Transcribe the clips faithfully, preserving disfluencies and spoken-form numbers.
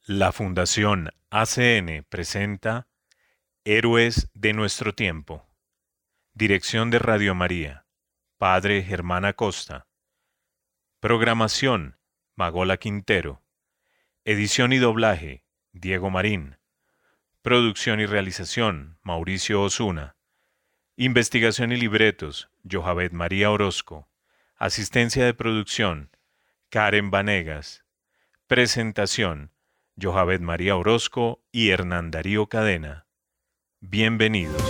La Fundación A C N presenta Héroes de nuestro tiempo. Dirección de Radio María, Padre Germán Acosta. Programación, Magola Quintero. Edición y doblaje, Diego Marín. Producción y realización, Mauricio Osuna. Investigación y libretos, Yohabet María Orozco. Asistencia de producción, Karen Vanegas. Presentación, Yohabet María Orozco y Hernán Darío Cadena. Bienvenidos.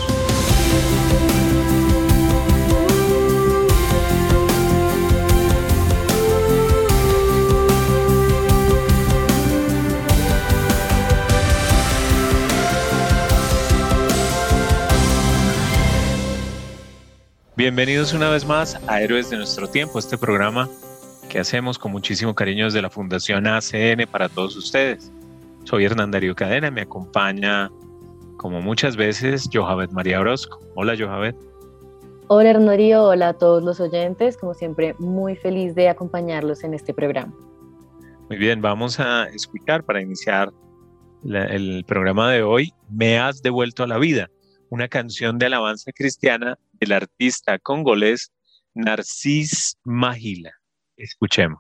Bienvenidos una vez más a Héroes de nuestro tiempo, este programa que hacemos con muchísimo cariño desde la Fundación A C N para todos ustedes. Soy Hernán Darío Cadena, me acompaña como muchas veces Yohabet María Orozco. Hola Yohabet. Hola Hernán Darío, hola a todos los oyentes, como siempre muy feliz de acompañarlos en este programa. Muy bien, vamos a escuchar para iniciar la, el programa de hoy, Me has devuelto a la vida, una canción de alabanza cristiana del artista congolés Narcís Mahila. Escuchemos.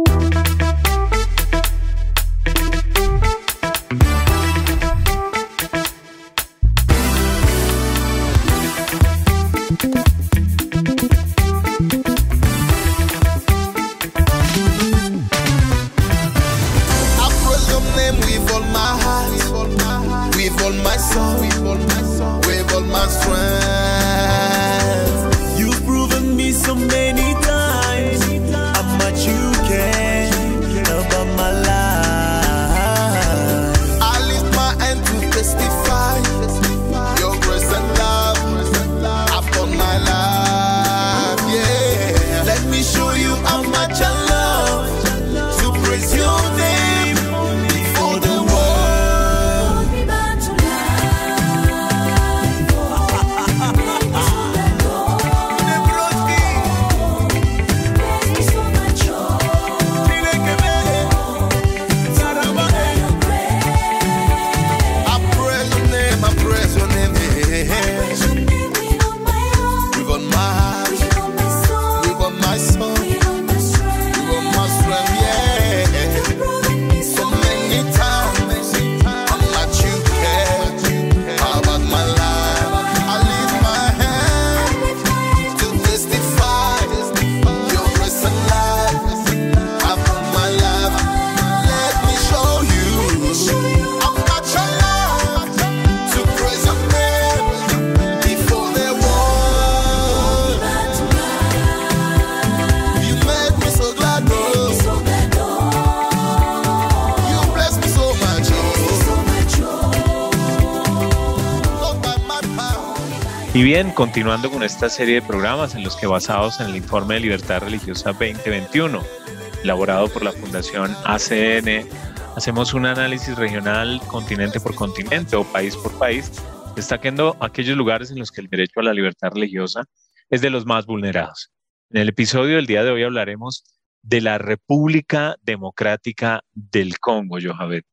Y bien, continuando con esta serie de programas en los que, basados en el Informe de Libertad Religiosa veinte veintiuno, elaborado por la Fundación A C N, hacemos un análisis regional continente por continente o país por país, destacando aquellos lugares en los que el derecho a la libertad religiosa es de los más vulnerados. En el episodio del día de hoy hablaremos de la República Democrática del Congo, Yohabet.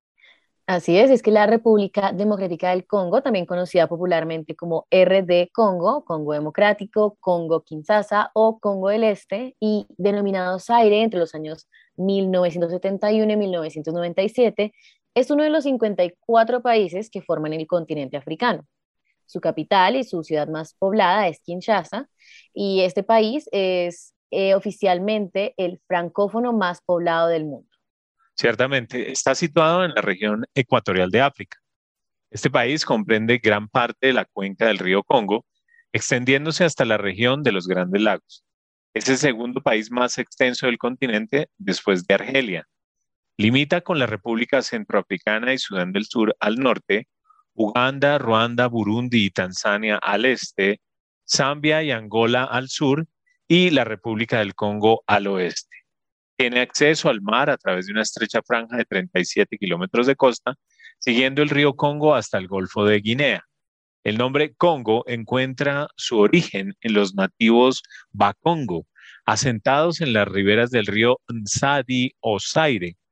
Así es, es que la República Democrática del Congo, también conocida popularmente como R D Congo, Congo Democrático, Congo Kinshasa o Congo del Este, y denominado Zaire entre los años mil novecientos setenta y uno y mil novecientos noventa y siete, es uno de los cincuenta y cuatro países que forman el continente africano. Su capital y su ciudad más poblada es Kinshasa, y este país es eh, oficialmente el francófono más poblado del mundo. Ciertamente, está situado en la región ecuatorial de África. Este país comprende gran parte de la cuenca del río Congo, extendiéndose hasta la región de los Grandes Lagos. Es el segundo país más extenso del continente después de Argelia. Limita con la República Centroafricana y Sudán del Sur al norte, Uganda, Ruanda, Burundi y Tanzania al este, Zambia y Angola al sur y la República del Congo al oeste. Tiene acceso al mar a través de una estrecha franja de treinta y siete kilómetros de costa, siguiendo el río Congo hasta el Golfo de Guinea. El nombre Congo encuentra su origen en los nativos Bakongo, asentados en las riberas del río Nsadi o Zaire,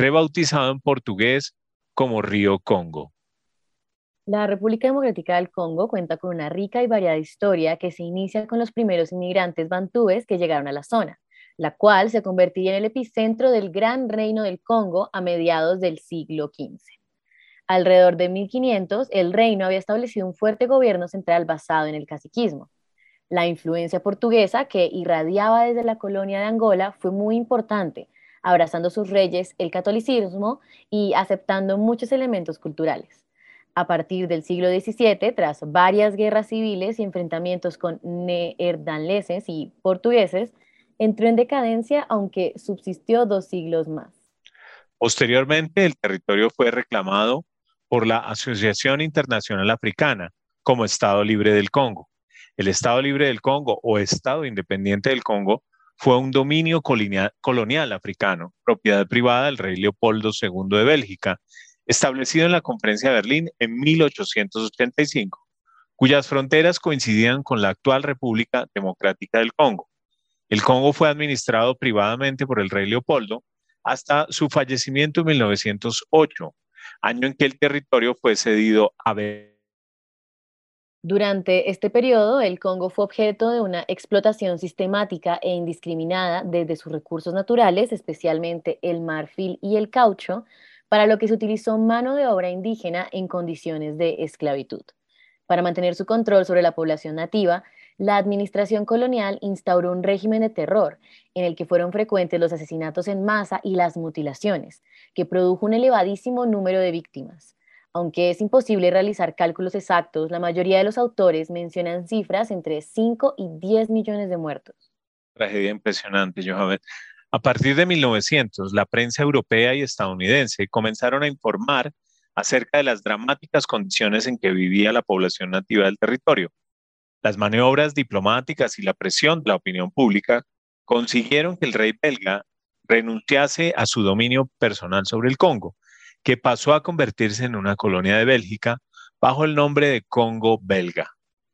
rebautizado en portugués como Río Congo. La República Democrática del Congo cuenta con una rica y variada historia que se inicia con los primeros inmigrantes bantúes que llegaron a la zona, la cual se convertiría en el epicentro del Gran Reino del Congo a mediados del siglo quince. Alrededor de mil quinientos, el reino había establecido un fuerte gobierno central basado en el caciquismo. La influencia portuguesa que irradiaba desde la colonia de Angola fue muy importante, abrazando sus reyes el catolicismo y aceptando muchos elementos culturales. A partir del siglo diecisiete, tras varias guerras civiles y enfrentamientos con neerlandeses y portugueses, entró en decadencia, aunque subsistió dos siglos más. Posteriormente, el territorio fue reclamado por la Asociación Internacional Africana como Estado Libre del Congo. El Estado Libre del Congo o Estado Independiente del Congo fue un dominio colonial, colonial africano, propiedad privada del rey Leopoldo segundo de Bélgica, establecido en la Conferencia de Berlín en mil ochocientos ochenta y cinco, cuyas fronteras coincidían con la actual República Democrática del Congo. El Congo fue administrado privadamente por el rey Leopoldo hasta su fallecimiento en mil novecientos ocho, año en que el territorio fue cedido a Bélgica. Durante este periodo, el Congo fue objeto de una explotación sistemática e indiscriminada desde sus recursos naturales, especialmente el marfil y el caucho, para lo que se utilizó mano de obra indígena en condiciones de esclavitud. Para mantener su control sobre la población nativa, la administración colonial instauró un régimen de terror en el que fueron frecuentes los asesinatos en masa y las mutilaciones, que produjo un elevadísimo número de víctimas. Aunque es imposible realizar cálculos exactos, la mayoría de los autores mencionan cifras entre cinco y diez millones de muertos. Tragedia impresionante, Johannes. A partir de mil novecientos, la prensa europea y estadounidense comenzaron a informar acerca de las dramáticas condiciones en que vivía la población nativa del territorio. Las maniobras diplomáticas y la presión de la opinión pública consiguieron que el rey belga renunciase a su dominio personal sobre el Congo, que pasó a convertirse en una colonia de Bélgica bajo el nombre de Congo belga.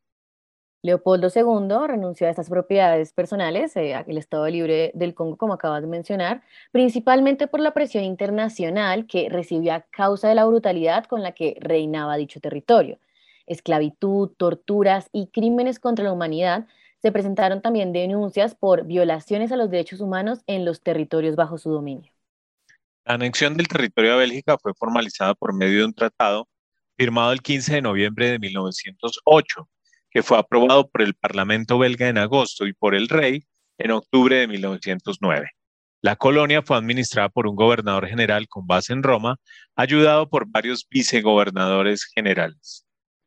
Leopoldo segundo renunció a estas propiedades personales, eh, el Estado Libre del Congo, como acabas de mencionar, principalmente por la presión internacional que recibió a causa de la brutalidad con la que reinaba dicho territorio. Esclavitud, torturas y crímenes contra la humanidad. Se presentaron también denuncias por violaciones a los derechos humanos en los territorios bajo su dominio. La anexión del territorio a Bélgica fue formalizada por medio de un tratado firmado el quince de noviembre de mil novecientos ocho, que fue aprobado por el Parlamento belga en agosto y por el rey en octubre de mil novecientos nueve. La colonia fue administrada por un gobernador general con base en Roma, ayudado por varios vicegobernadores generales.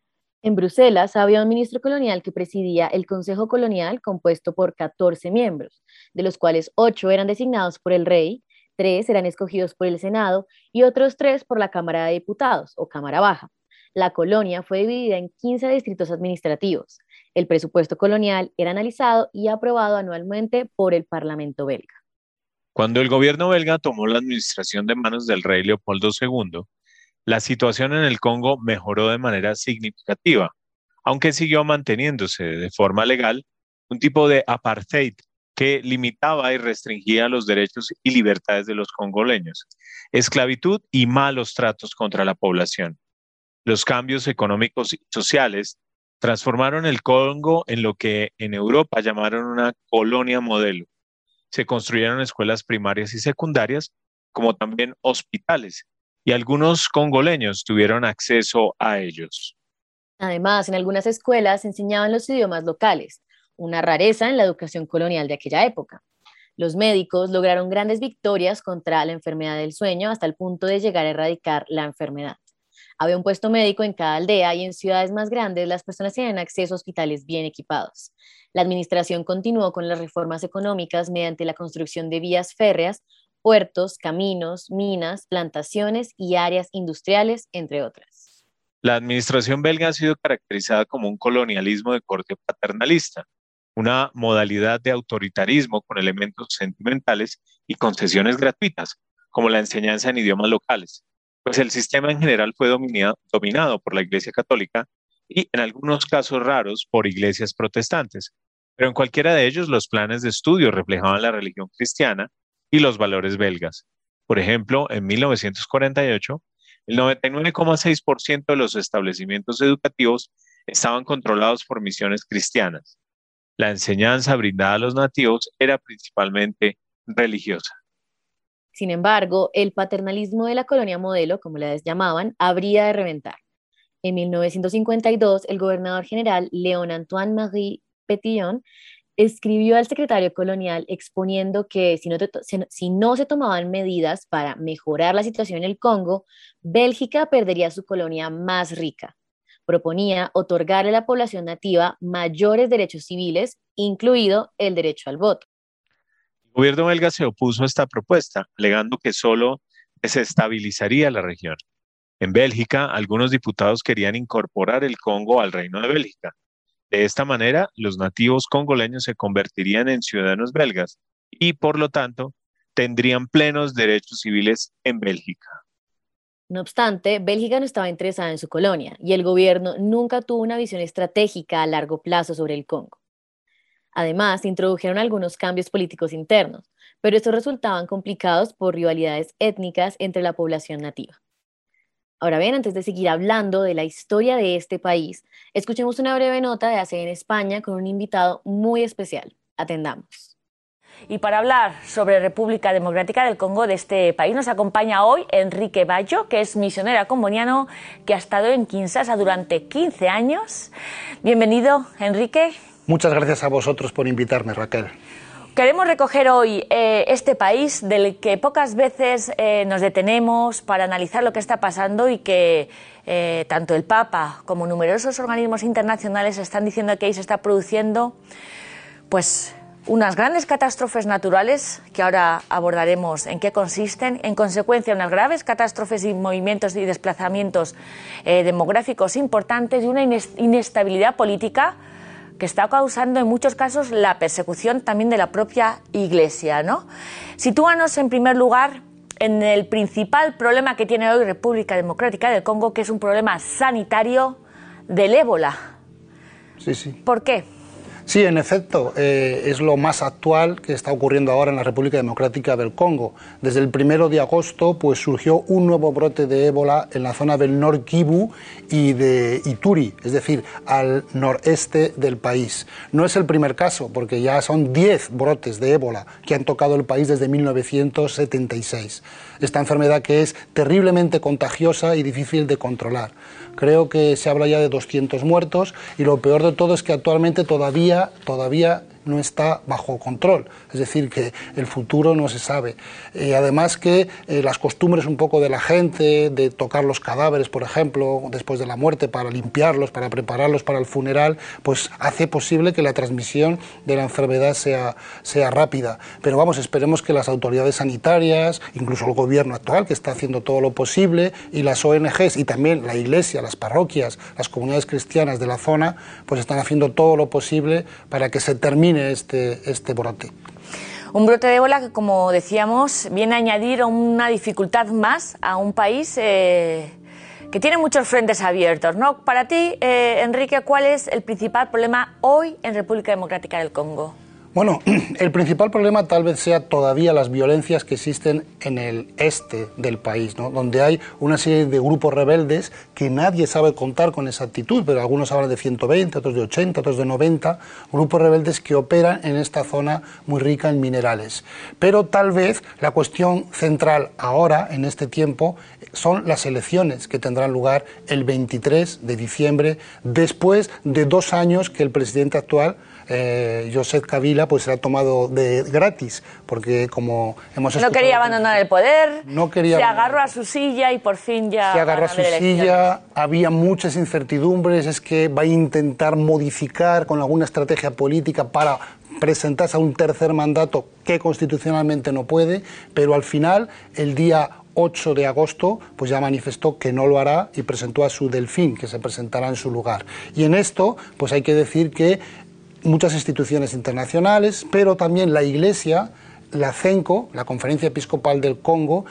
En Bruselas había un ministro colonial que presidía el Consejo Colonial, compuesto por catorce miembros, de los cuales ocho eran designados por el rey, tres eran escogidos por el Senado y otros tres por la Cámara de Diputados o Cámara Baja. La colonia fue dividida en quince distritos administrativos. El presupuesto colonial era analizado y aprobado anualmente por el Parlamento belga. Cuando el gobierno belga tomó la administración de manos del rey Leopoldo segundo, la situación en el Congo mejoró de manera significativa, aunque siguió manteniéndose de forma legal un tipo de apartheid que limitaba y restringía los derechos y libertades de los congoleños, esclavitud y malos tratos contra la población. Los cambios económicos y sociales transformaron el Congo en lo que en Europa llamaron una colonia modelo. Se construyeron escuelas primarias y secundarias, como también hospitales, y algunos congoleños tuvieron acceso a ellos. Además, en algunas escuelas se enseñaban los idiomas locales, una rareza en la educación colonial de aquella época. Los médicos lograron grandes victorias contra la enfermedad del sueño hasta el punto de llegar a erradicar la enfermedad. Había un puesto médico en cada aldea y en ciudades más grandes las personas tenían acceso a hospitales bien equipados. La administración continuó con las reformas económicas mediante la construcción de vías férreas, puertos, caminos, minas, plantaciones y áreas industriales, entre otras. La administración belga ha sido caracterizada como un colonialismo de corte paternalista, una modalidad de autoritarismo con elementos sentimentales y concesiones gratuitas, como la enseñanza en idiomas locales, pues el sistema en general fue dominado, dominado por la Iglesia Católica y en algunos casos raros por iglesias protestantes, pero en cualquiera de ellos los planes de estudio reflejaban la religión cristiana y los valores belgas. Por ejemplo, en mil novecientos cuarenta y ocho, el noventa y nueve coma seis por ciento de los establecimientos educativos estaban controlados por misiones cristianas. La enseñanza brindada a los nativos era principalmente religiosa. Sin embargo, el paternalismo de la colonia modelo, como la llamaban, habría de reventar. En mil novecientos cincuenta y dos, el gobernador general Léon Antoine Marie Petillon escribió al secretario colonial exponiendo que si no, te, si no se tomaban medidas para mejorar la situación en el Congo, Bélgica perdería su colonia más rica. Proponía otorgarle a la población nativa mayores derechos civiles, incluido el derecho al voto. El gobierno belga se opuso a esta propuesta, alegando que solo desestabilizaría la región. En Bélgica, algunos diputados querían incorporar el Congo al Reino de Bélgica. De esta manera, los nativos congoleños se convertirían en ciudadanos belgas y, por lo tanto, tendrían plenos derechos civiles en Bélgica. No obstante, Bélgica no estaba interesada en su colonia y el gobierno nunca tuvo una visión estratégica a largo plazo sobre el Congo. Además, se introdujeron algunos cambios políticos internos, pero estos resultaban complicados por rivalidades étnicas entre la población nativa. Ahora bien, antes de seguir hablando de la historia de este país, escuchemos una breve nota de A C N España con un invitado muy especial. Atendamos. Y para hablar sobre República Democrática del Congo, de este país, nos acompaña hoy Enrique Bayo, que es misionero comboniano que ha estado en Kinshasa durante quince años. Bienvenido, Enrique. Muchas gracias a vosotros por invitarme, Raquel. Queremos recoger hoy eh, este país del que pocas veces eh, nos detenemos para analizar lo que está pasando y que eh, tanto el Papa como numerosos organismos internacionales están diciendo que ahí se está produciendo pues unas grandes catástrofes naturales que ahora abordaremos en qué consisten, en consecuencia unas graves catástrofes y movimientos y desplazamientos eh, demográficos importantes y una inestabilidad política que está causando en muchos casos la persecución también de la propia Iglesia, ¿no? Sitúanos en primer lugar en el principal problema que tiene hoy República Democrática del Congo, que es un problema sanitario del ébola. Sí, sí. ¿Por qué? Sí, en efecto, eh, es lo más actual que está ocurriendo ahora en la República Democrática del Congo. Desde el primero de agosto pues, surgió un nuevo brote de ébola en la zona del Nord Kivu y de Ituri, es decir, al noreste del país. No es el primer caso, porque ya son diez brotes de ébola que han tocado el país desde mil novecientos setenta y seis. Esta enfermedad que es terriblemente contagiosa y difícil de controlar. Creo que se habla ya de doscientos muertos y lo peor de todo es que actualmente todavía, todavía no está bajo control, es decir, que el futuro no se sabe. Eh, además que eh, las costumbres un poco de la gente, de tocar los cadáveres, por ejemplo, después de la muerte, para limpiarlos, para prepararlos para el funeral, pues hace posible que la transmisión de la enfermedad sea, sea rápida. Pero vamos, esperemos que las autoridades sanitarias, incluso el gobierno actual, que está haciendo todo lo posible, y las O N Ges, y también la Iglesia, las parroquias, las comunidades cristianas de la zona, pues están haciendo todo lo posible para que se termine Este, este brote. Un brote de ébola que, como decíamos, viene a añadir una dificultad más a un país eh, que tiene muchos frentes abiertos, ¿no? Para ti, eh, Enrique, ¿cuál es el principal problema hoy en República Democrática del Congo? Bueno, el principal problema tal vez sea todavía las violencias que existen en el este del país, ¿no? Donde hay una serie de grupos rebeldes que nadie sabe contar con exactitud, pero algunos hablan de ciento veinte, otros de ochenta, otros de noventa, grupos rebeldes que operan en esta zona muy rica en minerales. Pero tal vez la cuestión central ahora, en este tiempo, son las elecciones que tendrán lugar el veintitrés de diciembre, después de dos años que el presidente actual, Eh, Joseph Kabila, pues se ha tomado de gratis, porque como hemos no quería abandonar el poder, no quería se agarró a su silla y por fin ya se agarró a su silla, había muchas incertidumbres, es que va a intentar modificar con alguna estrategia política para presentarse a un tercer mandato que constitucionalmente no puede, pero al final, el día ocho de agosto, pues ya manifestó que no lo hará y presentó a su delfín, que se presentará en su lugar. Y en esto, pues hay que decir que muchas instituciones internacionales, pero también la Iglesia, la CENCO, la Conferencia Episcopal del Congo,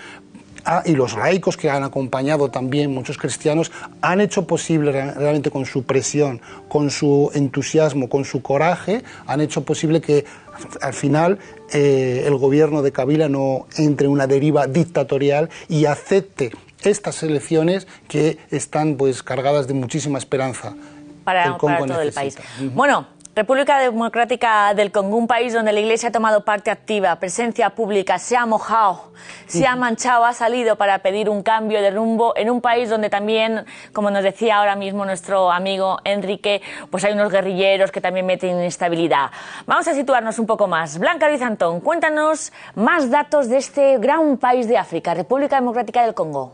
Ah, y los laicos que han acompañado también, muchos cristianos, han hecho posible realmente con su presión, con su entusiasmo, con su coraje, han hecho posible que al final eh, el gobierno de Kabila no entre en una deriva dictatorial y acepte estas elecciones que están pues cargadas de muchísima esperanza. Para, el para todo necesita. el país. Uh-huh. Bueno, República Democrática del Congo, un país donde la Iglesia ha tomado parte activa, presencia pública, se ha mojado, se ha manchado, ha salido para pedir un cambio de rumbo en un país donde también, como nos decía ahora mismo nuestro amigo Enrique, pues hay unos guerrilleros que también meten inestabilidad. Vamos a situarnos un poco más. Blanca Ruiz Antón, cuéntanos más datos de este gran país de África, República Democrática del Congo.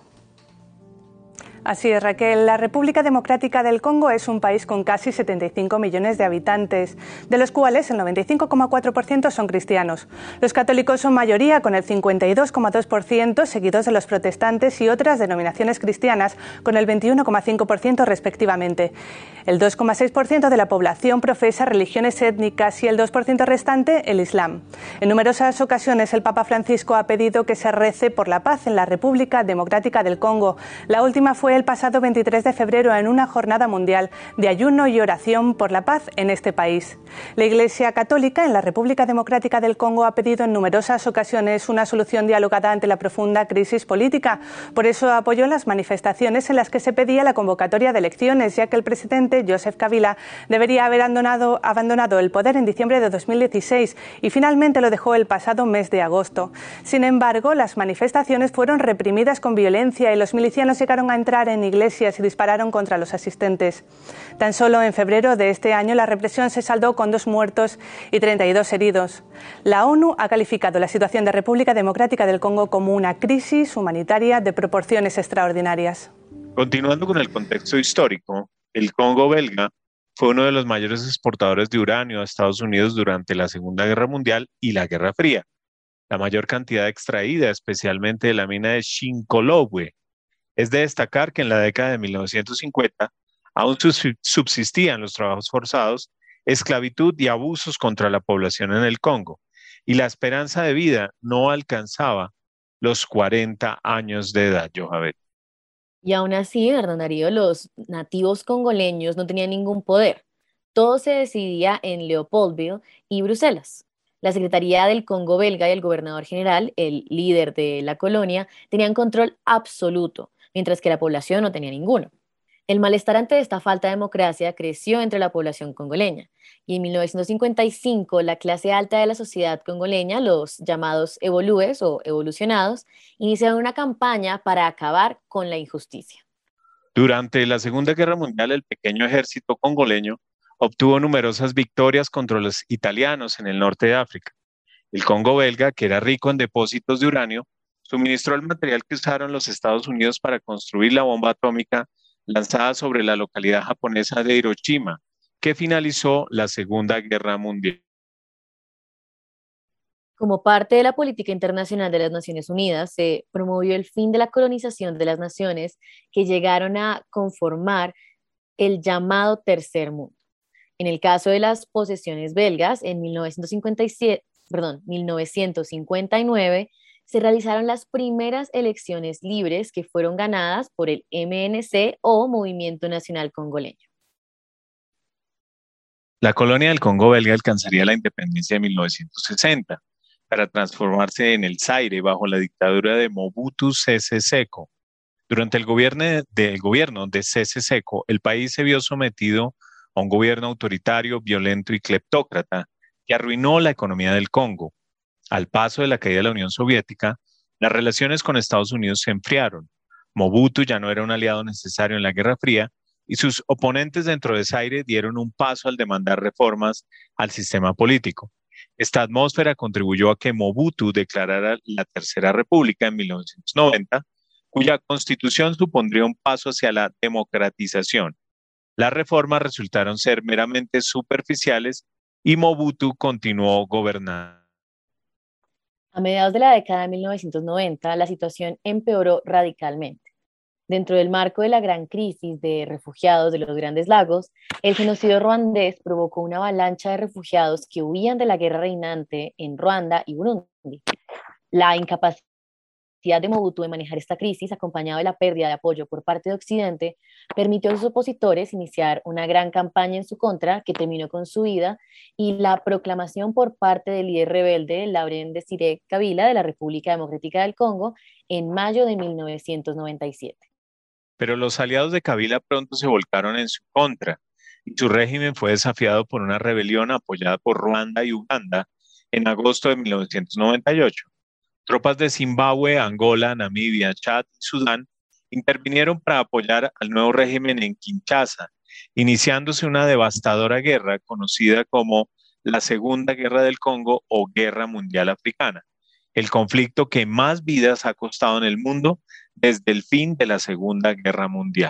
Así es, Raquel. La República Democrática del Congo es un país con casi setenta y cinco millones de habitantes, de los cuales el noventa y cinco coma cuatro por ciento son cristianos. Los católicos son mayoría, con el cincuenta y dos coma dos por ciento, seguidos de los protestantes y otras denominaciones cristianas, con el veintiuno coma cinco por ciento respectivamente. El dos coma seis por ciento de la población profesa religiones étnicas y el dos por ciento restante el Islam. En numerosas ocasiones el Papa Francisco ha pedido que se rece por la paz en la República Democrática del Congo. La última fue el pasado veintitrés de febrero en una jornada mundial de ayuno y oración por la paz en este país. La Iglesia Católica en la República Democrática del Congo ha pedido en numerosas ocasiones una solución dialogada ante la profunda crisis política. Por eso apoyó las manifestaciones en las que se pedía la convocatoria de elecciones, ya que el presidente Joseph Kabila debería haber abandonado, abandonado el poder en diciembre de dos mil dieciséis y finalmente lo dejó el pasado mes de agosto. Sin embargo, las manifestaciones fueron reprimidas con violencia y los milicianos llegaron a entrar en iglesias y dispararon contra los asistentes. Tan solo en febrero de este año la represión se saldó con dos muertos y treinta y dos heridos. La ONU ha calificado la situación de República Democrática del Congo como una crisis humanitaria de proporciones extraordinarias. Continuando con el contexto histórico, el Congo belga fue uno de los mayores exportadores de uranio a Estados Unidos durante la Segunda Guerra Mundial y la Guerra Fría. La mayor cantidad extraída, especialmente de la mina de Shinkolobwe. Es de destacar que en la década de mil novecientos cincuenta aún subsistían los trabajos forzados, esclavitud y abusos contra la población en el Congo, y la esperanza de vida no alcanzaba los cuarenta años de edad, Johabet. Y aún así, Hernán Darío, los nativos congoleños no tenían ningún poder. Todo se decidía en Leopoldville y Bruselas. La Secretaría del Congo belga y el gobernador general, el líder de la colonia, tenían control absoluto, mientras que la población no tenía ninguno. El malestar ante esta falta de democracia creció entre la población congoleña, y en mil novecientos cincuenta y cinco la clase alta de la sociedad congoleña, los llamados evolúes o evolucionados, iniciaron una campaña para acabar con la injusticia. Durante la Segunda Guerra Mundial, el pequeño ejército congoleño obtuvo numerosas victorias contra los italianos en el norte de África. El Congo belga, que era rico en depósitos de uranio, suministró el material que usaron los Estados Unidos para construir la bomba atómica lanzada sobre la localidad japonesa de Hiroshima, que finalizó la Segunda Guerra Mundial. Como parte de la política internacional de las Naciones Unidas, se promovió el fin de la colonización de las naciones que llegaron a conformar el llamado Tercer Mundo. En el caso de las posesiones belgas, en mil novecientos cincuenta y siete, perdón, mil novecientos cincuenta y nueve, se realizaron las primeras elecciones libres que fueron ganadas por el M N C o Movimiento Nacional Congoleño. La colonia del Congo belga alcanzaría la independencia en mil novecientos sesenta para transformarse en el Zaire bajo la dictadura de Mobutu Sese Seko. Durante el gobierno de, del gobierno de Sese Seko, el país se vio sometido a un gobierno autoritario, violento y cleptócrata que arruinó la economía del Congo. Al paso de la caída de la Unión Soviética, las relaciones con Estados Unidos se enfriaron. Mobutu ya no era un aliado necesario en la Guerra Fría y sus oponentes dentro de Zaire dieron un paso al demandar reformas al sistema político. Esta atmósfera contribuyó a que Mobutu declarara la Tercera República en mil novecientos noventa, cuya constitución supondría un paso hacia la democratización. Las reformas resultaron ser meramente superficiales y Mobutu continuó gobernando. A mediados de la década de mil novecientos noventa, la situación empeoró radicalmente. Dentro del marco de la gran crisis de refugiados de los Grandes Lagos, el genocidio ruandés provocó una avalancha de refugiados que huían de la guerra reinante en Ruanda y Burundi. La incapacidad capacidad de Mobutu de manejar esta crisis, acompañado de la pérdida de apoyo por parte de Occidente, permitió a sus opositores iniciar una gran campaña en su contra que terminó con su vida y la proclamación por parte del líder rebelde Laurent Désiré Kabila de la República Democrática del Congo en mayo de mil novecientos noventa y siete. Pero los aliados de Kabila pronto se volcaron en su contra y su régimen fue desafiado por una rebelión apoyada por Ruanda y Uganda en agosto de mil novecientos noventa y ocho. Tropas de Zimbabue, Angola, Namibia, Chad y Sudán intervinieron para apoyar al nuevo régimen en Kinshasa, iniciándose una devastadora guerra conocida como la Segunda Guerra del Congo o Guerra Mundial Africana, el conflicto que más vidas ha costado en el mundo desde el fin de la Segunda Guerra Mundial.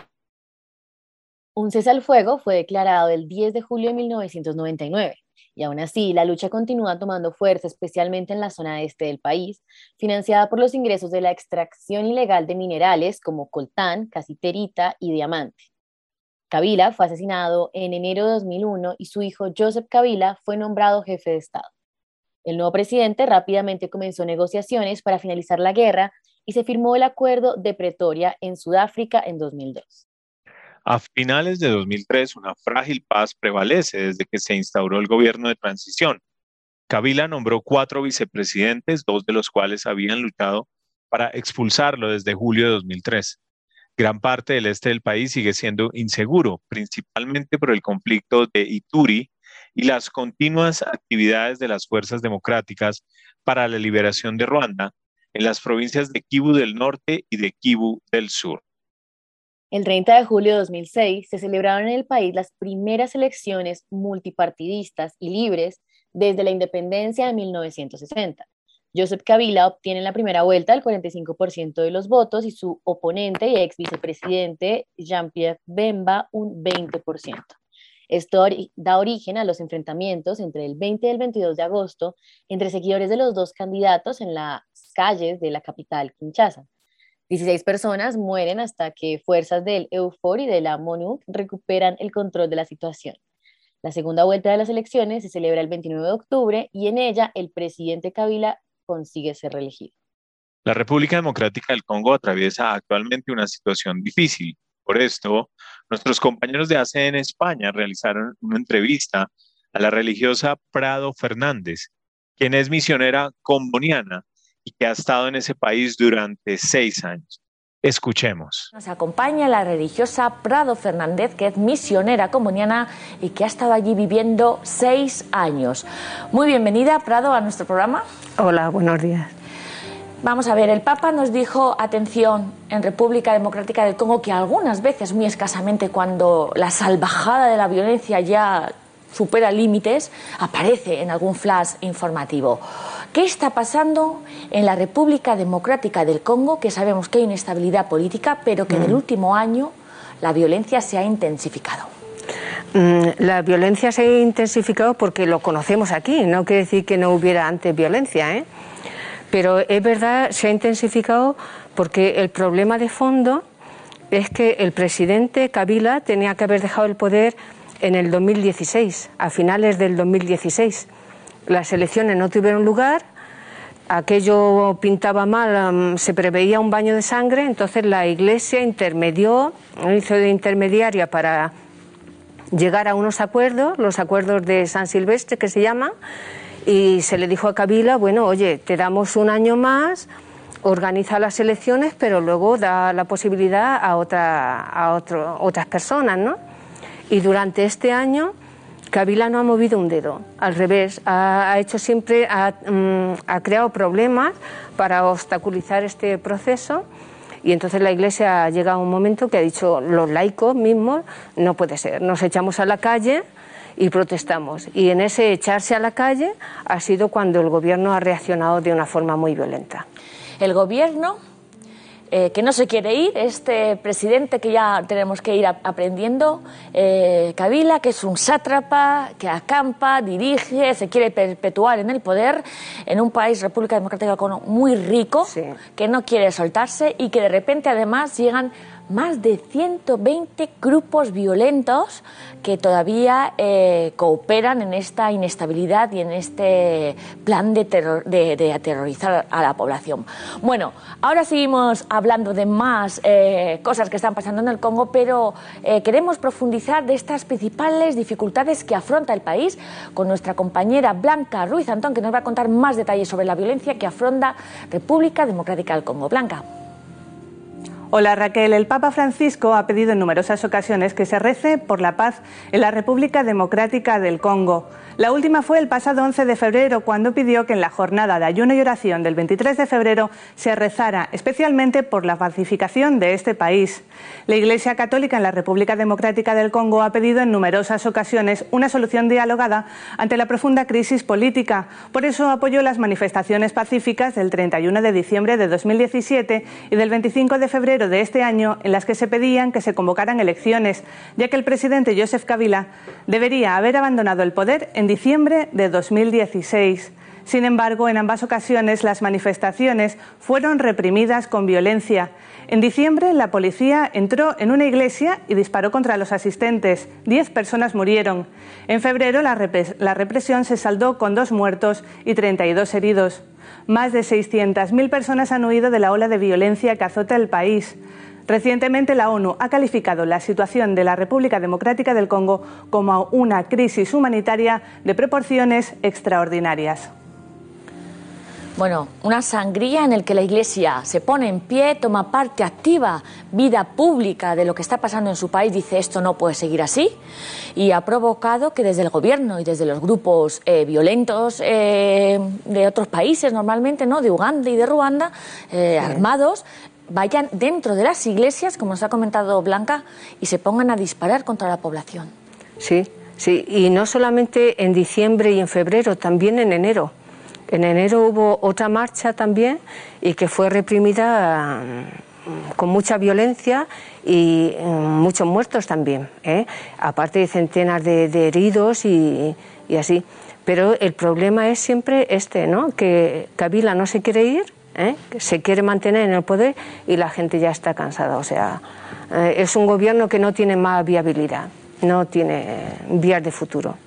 Un cese al fuego fue declarado el diez de julio de mil novecientos noventa y nueve. Y aún así, la lucha continúa tomando fuerza, especialmente en la zona este del país, financiada por los ingresos de la extracción ilegal de minerales como coltán, casiterita y diamante. Kabila fue asesinado en enero de dos mil uno y su hijo Joseph Kabila fue nombrado jefe de Estado. El nuevo presidente rápidamente comenzó negociaciones para finalizar la guerra y se firmó el Acuerdo de Pretoria en Sudáfrica en dos mil dos. A finales de dos mil tres, una frágil paz prevalece desde que se instauró el gobierno de transición. Kabila nombró cuatro vicepresidentes, dos de los cuales habían luchado para expulsarlo desde julio de dos mil tres. Gran parte del este del país sigue siendo inseguro, principalmente por el conflicto de Ituri y las continuas actividades de las fuerzas democráticas para la liberación de Ruanda en las provincias de Kivu del Norte y de Kivu del Sur. El treinta de julio de dos mil seis se celebraron en el país las primeras elecciones multipartidistas y libres desde la independencia de mil novecientos sesenta. Joseph Kabila obtiene en la primera vuelta el cuarenta y cinco por ciento de los votos y su oponente y ex vicepresidente Jean-Pierre Bemba un veinte por ciento. Esto da origen a los enfrentamientos entre el veinte y el veintidós de agosto entre seguidores de los dos candidatos en las calles de la capital Kinshasa. dieciséis personas mueren hasta que fuerzas del EUFOR y de la MONUC recuperan el control de la situación. La segunda vuelta de las elecciones se celebra el veintinueve de octubre y en ella el presidente Kabila consigue ser reelegido. La República Democrática del Congo atraviesa actualmente una situación difícil. Por esto, nuestros compañeros de A C N España realizaron una entrevista a la religiosa Prado Fernández, quien es misionera comboniana y que ha estado en ese país durante seis años. Escuchemos. Nos acompaña la religiosa Prado Fernández, que es misionera comboniana y que ha estado allí viviendo seis años. Muy bienvenida, Prado, a nuestro programa. Hola, buenos días. Vamos a ver, el Papa nos dijo, atención, en República Democrática del Congo, que algunas veces, muy escasamente, cuando la salvajada de la violencia ya supera límites, aparece en algún flash informativo. ¿Qué está pasando en la República Democrática del Congo? Que sabemos que hay inestabilidad política, pero que mm. en el último año la violencia se ha intensificado. La violencia se ha intensificado porque lo conocemos aquí, no quiere decir que no hubiera antes violencia, ¿eh? Pero es verdad, se ha intensificado porque el problema de fondo es que el presidente Kabila tenía que haber dejado el poder en el dos mil dieciséis, a finales del dos mil dieciséis. Las elecciones no tuvieron lugar, aquello pintaba mal, se preveía un baño de sangre, entonces la Iglesia intermedió, hizo de intermediaria para llegar a unos acuerdos, los acuerdos de San Silvestre que se llaman, y se le dijo a Kabila, bueno, oye, te damos un año más, organiza las elecciones, pero luego da la posibilidad a, otra, a otro, otras personas, ¿no? Y durante este año Kabila no ha movido un dedo, al revés, ha, ha hecho siempre, ha, um, ha creado problemas para obstaculizar este proceso, y entonces la Iglesia ha llegado a un momento que ha dicho, los laicos mismos, no puede ser, nos echamos a la calle y protestamos, y en ese echarse a la calle ha sido cuando el gobierno ha reaccionado de una forma muy violenta. El gobierno eh, que no se quiere ir, este presidente que ya tenemos que ir a, aprendiendo, eh, Kabila, que es un sátrapa, que acampa, dirige, se quiere perpetuar en el poder en un país, República Democrática del Congo, muy rico, sí, que no quiere soltarse y que de repente además llegan más de ciento veinte grupos violentos que todavía eh, cooperan en esta inestabilidad y en este plan de, terror, de, de aterrorizar a la población. Bueno, ahora seguimos hablando de más eh, cosas que están pasando en el Congo, pero eh, queremos profundizar de estas principales dificultades que afronta el país con nuestra compañera Blanca Ruiz Antón, que nos va a contar más detalles sobre la violencia que afronta República Democrática del Congo. Blanca. Hola Raquel, el Papa Francisco ha pedido en numerosas ocasiones que se rece por la paz en la República Democrática del Congo. La última fue el pasado once de febrero, cuando pidió que en la jornada de ayuno y oración del veintitrés de febrero se rezara especialmente por la pacificación de este país. La Iglesia Católica en la República Democrática del Congo ha pedido en numerosas ocasiones una solución dialogada ante la profunda crisis política. Por eso apoyó las manifestaciones pacíficas del treinta y uno de diciembre de dos mil diecisiete y del veinticinco de febrero de este año, en las que se pedían que se convocaran elecciones, ya que el presidente Joseph Kabila debería haber abandonado el poder en diciembre de dos mil dieciséis. Sin embargo, en ambas ocasiones las manifestaciones fueron reprimidas con violencia. En diciembre, la policía entró en una iglesia y disparó contra los asistentes. Diez personas murieron. En febrero, la, repres- la represión se saldó con dos muertos y treinta y dos heridos. Más de seiscientas mil personas han huido de la ola de violencia que azota el país. Recientemente la ONU ha calificado la situación de la República Democrática del Congo como una crisis humanitaria de proporciones extraordinarias. Bueno, una sangría en la que la Iglesia se pone en pie, toma parte activa, vida pública de lo que está pasando en su país, dice esto no puede seguir así, y ha provocado que desde el gobierno y desde los grupos eh, violentos eh, de otros países normalmente, ¿no?, de Uganda y de Ruanda, eh, armados, vayan dentro de las iglesias, como nos ha comentado Blanca, y se pongan a disparar contra la población. Sí, sí, y no solamente en diciembre y en febrero, también en enero. En enero hubo otra marcha también y que fue reprimida con mucha violencia y muchos muertos también, ¿eh? Aparte de centenas de, de heridos y, y así. Pero el problema es siempre este, ¿no?, que Kabila no se quiere ir, ¿eh?, que se quiere mantener en el poder y la gente ya está cansada. O sea, eh, es un gobierno que no tiene más viabilidad, no tiene vías de futuro.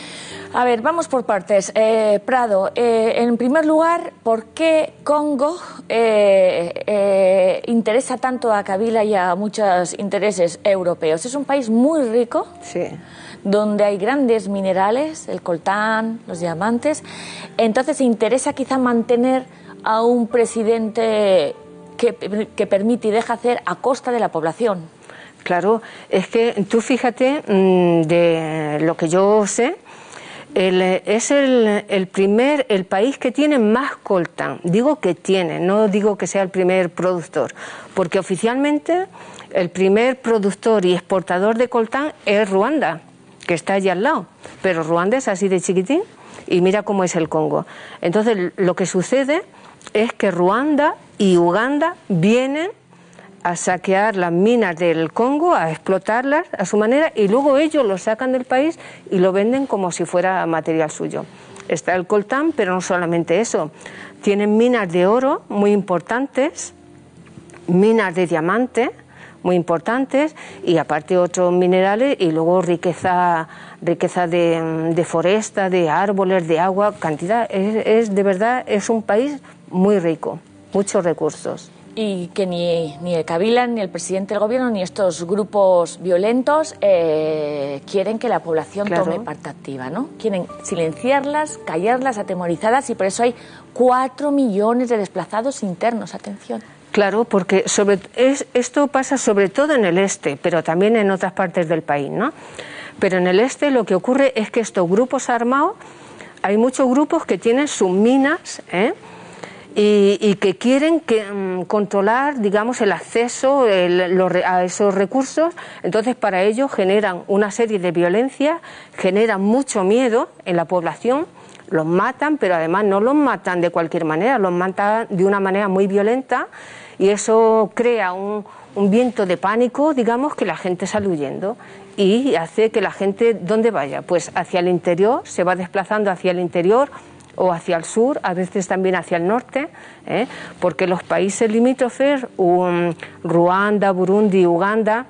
A ver, vamos por partes. Eh, Prado, eh, en primer lugar, ¿por qué Congo eh, eh, interesa tanto a Kabila y a muchos intereses europeos? Es un país muy rico, sí, donde hay grandes minerales, el coltán, los diamantes. Entonces, ¿interesa quizá mantener a un presidente que, que permite y deja hacer a costa de la población? Claro, es que tú fíjate, de lo que yo sé, El, es el, el primer, el país que tiene más coltán. Digo que tiene, no digo que sea el primer productor, porque oficialmente el primer productor y exportador de coltán es Ruanda, que está allí al lado, pero Ruanda es así de chiquitín y mira cómo es el Congo. Entonces lo que sucede es que Ruanda y Uganda vienen a saquear las minas del Congo, a explotarlas a su manera, y luego ellos lo sacan del país y lo venden como si fuera material suyo. Está el coltán, pero no solamente eso. Tienen minas de oro muy importantes, minas de diamante muy importantes, y aparte otros minerales, y luego riqueza, riqueza de, de foresta, de árboles, de agua, cantidad. Es, es de verdad, es un país muy rico, muchos recursos. Y que ni, ni el Kabila, ni el presidente del gobierno, ni estos grupos violentos eh, quieren que la población claro. tome parte activa, ¿no? Quieren silenciarlas, callarlas, atemorizadas, y por eso hay cuatro millones de desplazados internos. Atención. Claro, porque sobre, es, esto pasa sobre todo en el este, pero también en otras partes del país, ¿no? Pero en el este lo que ocurre es que estos grupos armados, hay muchos grupos que tienen sus minas, ¿eh? Y, y que quieren que, um, controlar, digamos, el acceso el, los, a esos recursos. Entonces, para ello generan una serie de violencias, generan mucho miedo en la población, los matan, pero además no los matan de cualquier manera, los matan de una manera muy violenta, y eso crea un, un viento de pánico, digamos, que la gente sale huyendo, y hace que la gente, ¿dónde vaya? Pues hacia el interior, se va desplazando hacia el interior, o hacia el sur, a veces también hacia el norte, ¿eh? porque los países limítrofes, um, Ruanda, Burundi, Uganda,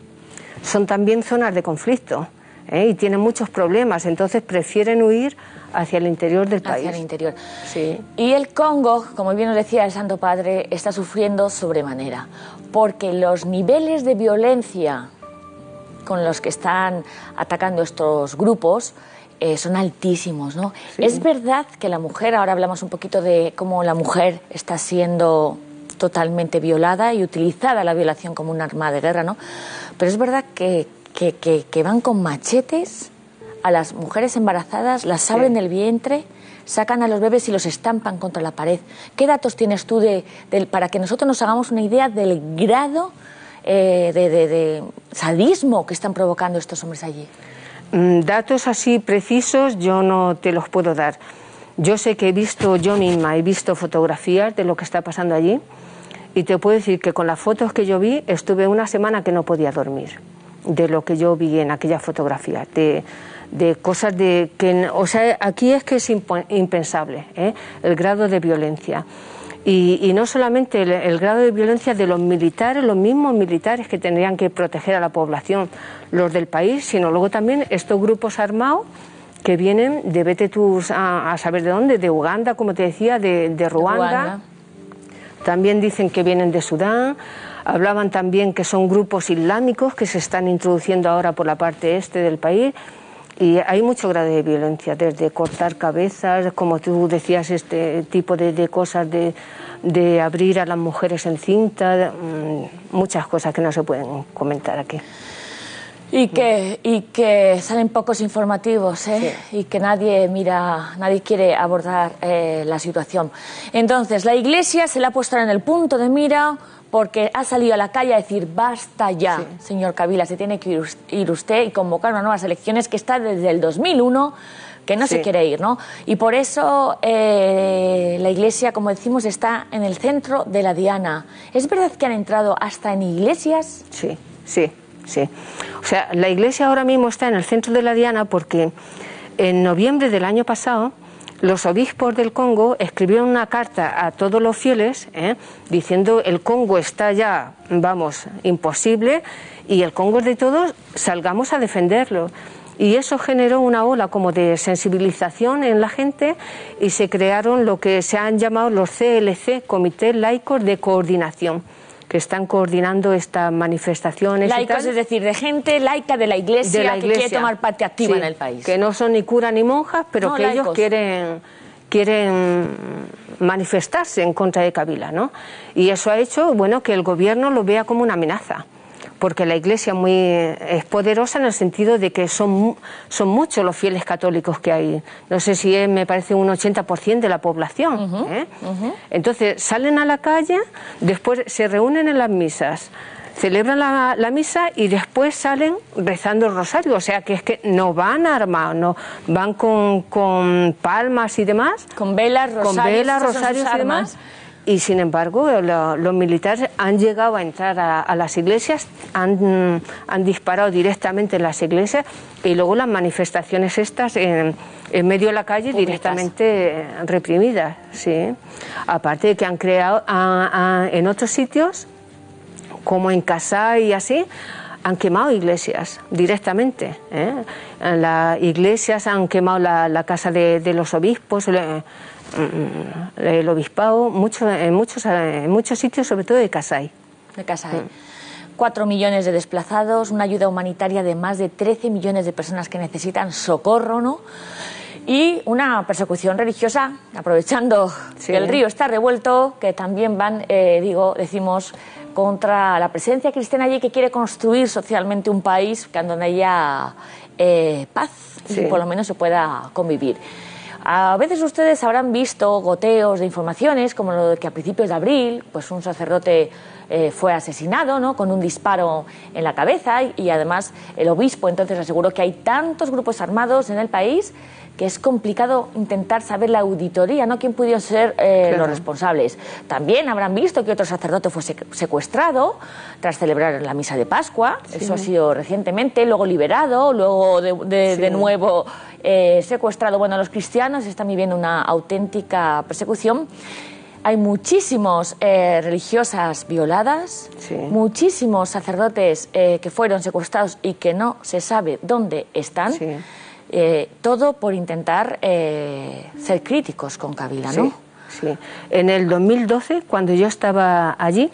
son también zonas de conflicto, ¿eh? y tienen muchos problemas, entonces prefieren huir hacia el interior del país. Hacia el interior. Sí. Y el Congo, como bien nos decía el Santo Padre, está sufriendo sobremanera, porque los niveles de violencia con los que están atacando estos grupos eh, son altísimos, ¿no? Sí. Es verdad que la mujer, ahora hablamos un poquito de cómo la mujer está siendo totalmente violada y utilizada la violación como un arma de guerra, ¿no? Pero es verdad que, que, que, que van con machetes a las mujeres embarazadas, las abren sí. del vientre, sacan a los bebés y los estampan contra la pared. ¿Qué datos tienes tú de, de, para que nosotros nos hagamos una idea del grado eh, de, de, de sadismo que están provocando estos hombres allí? Datos así precisos yo no te los puedo dar. Yo sé que he visto, yo misma he visto fotografías de lo que está pasando allí y te puedo decir que con las fotos que yo vi estuve una semana que no podía dormir de lo que yo vi en aquellas fotografías, de, de cosas de que, o sea, aquí es que es impensable, ¿eh? el grado de violencia. Y, y no solamente el, el grado de violencia de los militares, los mismos militares que tendrían que proteger a la población, los del país, sino luego también estos grupos armados que vienen de vete tú a, a saber de dónde, de Uganda, como te decía, de, de Ruanda. Ruanda. También dicen que vienen de Sudán. Hablaban también que son grupos islámicos que se están introduciendo ahora por la parte este del país. Y hay mucho grado de violencia, desde cortar cabezas, como tú decías, este tipo de, de cosas, de, de abrir a las mujeres en cinta, muchas cosas que no se pueden comentar aquí. Y que, y que salen pocos informativos, ¿eh? Sí. Y que nadie mira, nadie quiere abordar eh, la situación. Entonces, la Iglesia se la ha puesto en el punto de mira porque ha salido a la calle a decir basta ya, sí. señor Kabila, se tiene que ir usted y convocar unas nuevas elecciones que está desde el dos mil uno que no sí. se quiere ir, ¿no? Y por eso eh, la Iglesia, como decimos, está en el centro de la diana. ¿Es verdad que han entrado hasta en iglesias? Sí, sí, sí. O sea, la Iglesia ahora mismo está en el centro de la diana porque en noviembre del año pasado los obispos del Congo escribieron una carta a todos los fieles ¿eh? diciendo el Congo está ya, vamos, imposible y el Congo es de todos, salgamos a defenderlo. Y eso generó una ola como de sensibilización en la gente y se crearon lo que se han llamado los C L C, Comités Laicos de Coordinación, que están coordinando estas manifestaciones. Laicos, y tal. Es decir, de gente laica de la Iglesia, de la iglesia que quiere tomar parte activa sí, en el país. Que no son ni cura ni monjas, pero no, que laicos. Ellos quieren, quieren manifestarse en contra de Kabila, ¿no? Y eso ha hecho, bueno, que el gobierno lo vea como una amenaza. Porque la Iglesia muy, es poderosa en el sentido de que son, son muchos los fieles católicos que hay. No sé si es, me parece, un ochenta por ciento de la población. Uh-huh, ¿eh? uh-huh. Entonces salen a la calle, después se reúnen en las misas, celebran la, la misa y después salen rezando el rosario. O sea que es que no van armados, no, van con, con palmas y demás. Con velas, rosarios, con velas, rosarios y demás. Y sin embargo, lo, los militares han llegado a entrar a, a las iglesias, han, han disparado directamente en las iglesias y luego las manifestaciones estas en, en medio de la calle públicas. Directamente reprimidas. ¿Sí? Aparte de que han creado a, a, en otros sitios, como en Kasai y así, han quemado iglesias directamente. ¿eh? Las iglesias han quemado la, la casa de, de los obispos, le, el obispado, mucho, en, muchos, en muchos sitios, sobre todo de Kasai. De Kasai. Mm. Cuatro millones de desplazados, una ayuda humanitaria de más de trece millones de personas que necesitan socorro, ¿no? Y una persecución religiosa, aprovechando sí. que el río está revuelto, que también van, eh, digo, decimos, contra la presencia cristiana allí que quiere construir socialmente un país donde haya eh, paz sí. y por lo menos se pueda convivir. A veces ustedes habrán visto goteos de informaciones, como lo de que a principios de abril, pues un sacerdote eh, fue asesinado, ¿no?, con un disparo en la cabeza, y, y además el obispo entonces aseguró que hay tantos grupos armados en el país que es complicado intentar saber la auditoría, ¿no?, quién pudieron ser eh, claro. los responsables. También habrán visto que otro sacerdote fue secuestrado tras celebrar la misa de Pascua, sí. eso ha sido recientemente, luego liberado, luego de, de, sí. de nuevo eh, secuestrado. Bueno, los cristianos están viviendo una auténtica persecución. Hay muchísimos eh, religiosas violadas, sí. muchísimos sacerdotes eh, que fueron secuestrados y que no se sabe dónde están. Sí. Eh, todo por intentar eh, ser críticos con Kabila, ¿no? Sí, sí. En el dos mil doce, cuando yo estaba allí,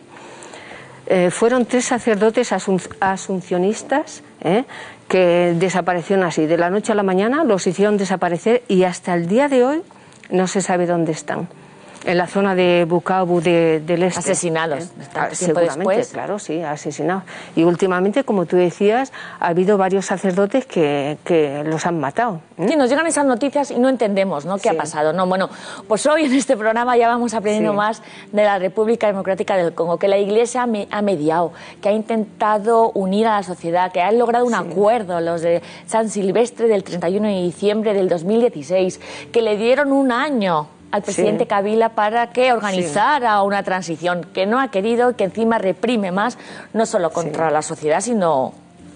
eh, fueron tres sacerdotes asun asuncionistas eh, que desaparecieron así. De la noche a la mañana los hicieron desaparecer y hasta el día de hoy no se sabe dónde están. En la zona de Bukavu de, del este. Asesinados. ¿Eh? Ah, seguramente, después. Claro, sí, asesinados. Y últimamente, como tú decías, ha habido varios sacerdotes que, que los han matado. ¿eh? Sí, nos llegan esas noticias y no entendemos, ¿no?, qué sí. ha pasado. No, bueno, pues hoy en este programa ya vamos aprendiendo sí. más de la República Democrática del Congo, que la Iglesia me, ha mediado, que ha intentado unir a la sociedad, que han logrado un sí. acuerdo, los de San Silvestre del treinta y uno de diciembre del dos mil dieciséis, que le dieron un año al presidente sí. Kabila para que organizara sí. una transición, que no ha querido, que encima reprime más, no solo contra sí. la sociedad, sino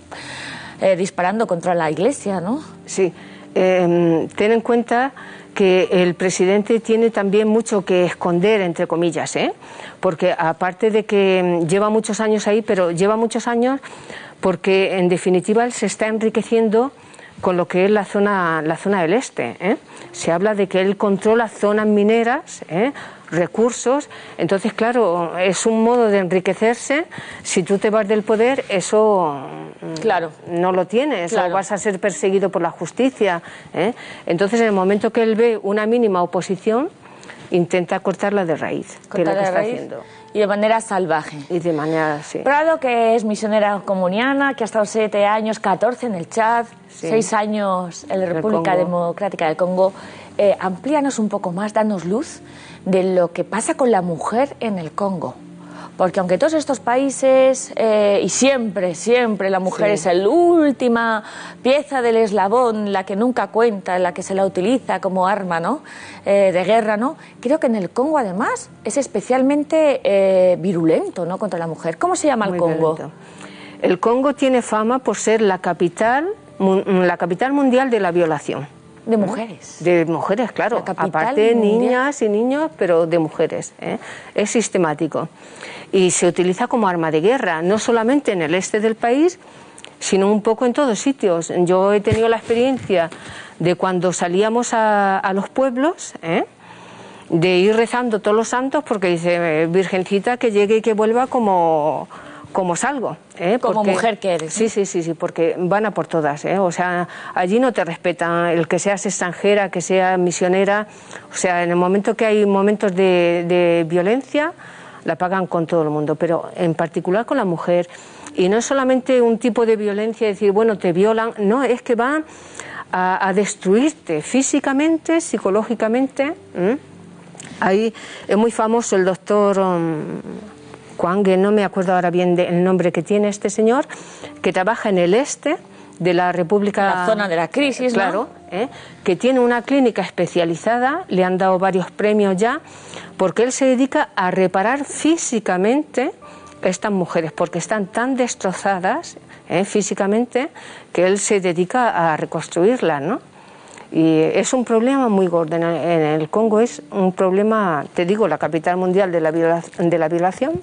eh, disparando contra la Iglesia, ¿no? Sí, eh, ten en cuenta que el presidente tiene también mucho que esconder, entre comillas, ¿eh? Porque aparte de que lleva muchos años ahí, pero lleva muchos años porque en definitiva él se está enriqueciendo con lo que es la zona, la zona del este. ¿eh? Se habla de que él controla zonas mineras, ¿eh? recursos, entonces claro, es un modo de enriquecerse. Si tú te vas del poder, eso claro. no lo tienes, claro. o vas a ser perseguido por la justicia. ¿eh? Entonces en el momento que él ve una mínima oposición, intenta cortarla de raíz, que es lo que está raíz. haciendo. Y de manera salvaje. Y de manera, sí. Prado, que es misionera comuniana, que ha estado siete años, catorce en el Chad, sí. seis años en la República Democrática del Congo. Eh, amplíanos un poco más, danos luz de lo que pasa con la mujer en el Congo. Porque aunque todos estos países, eh, y siempre, siempre la mujer sí. es la última pieza del eslabón, la que nunca cuenta, la que se la utiliza como arma, ¿no?, eh, de guerra, ¿no? Creo que en el Congo, además, es especialmente eh, virulento, ¿no?, contra la mujer. ¿Cómo se llama el Congo? Violento. El Congo tiene fama por ser la capital, la capital mundial de la violación. De mujeres. De mujeres, claro. Aparte mundial. niñas y niños, pero de mujeres. ¿eh? Es sistemático. Y se utiliza como arma de guerra, no solamente en el este del país, sino un poco en todos sitios. Yo he tenido la experiencia de cuando salíamos a, a los pueblos, ¿eh? de ir rezando todos los santos, porque dice, Virgencita, que llegue y que vuelva como... como salgo. ¿eh? Como porque, mujer que eres. Sí, sí, sí, sí, porque van a por todas. ¿eh? O sea, allí no te respetan el que seas extranjera, que seas misionera. O sea, en el momento que hay momentos de, de violencia, la pagan con todo el mundo, pero en particular con la mujer. Y no es solamente un tipo de violencia, decir, bueno, te violan, no, es que van a, a destruirte físicamente, psicológicamente. ¿eh? Ahí es muy famoso el doctor... Um, Kwange, no me acuerdo ahora bien del nombre que tiene este señor, que trabaja en el este de la República... La zona de la crisis, claro, ¿no? ¿eh? que tiene una clínica especializada, le han dado varios premios ya, porque él se dedica a reparar físicamente a estas mujeres, porque están tan destrozadas ¿eh? físicamente, que él se dedica a reconstruirlas, ¿no? Y es un problema muy gordo. En el Congo es un problema, te digo, la capital mundial de la, viola, de la violación.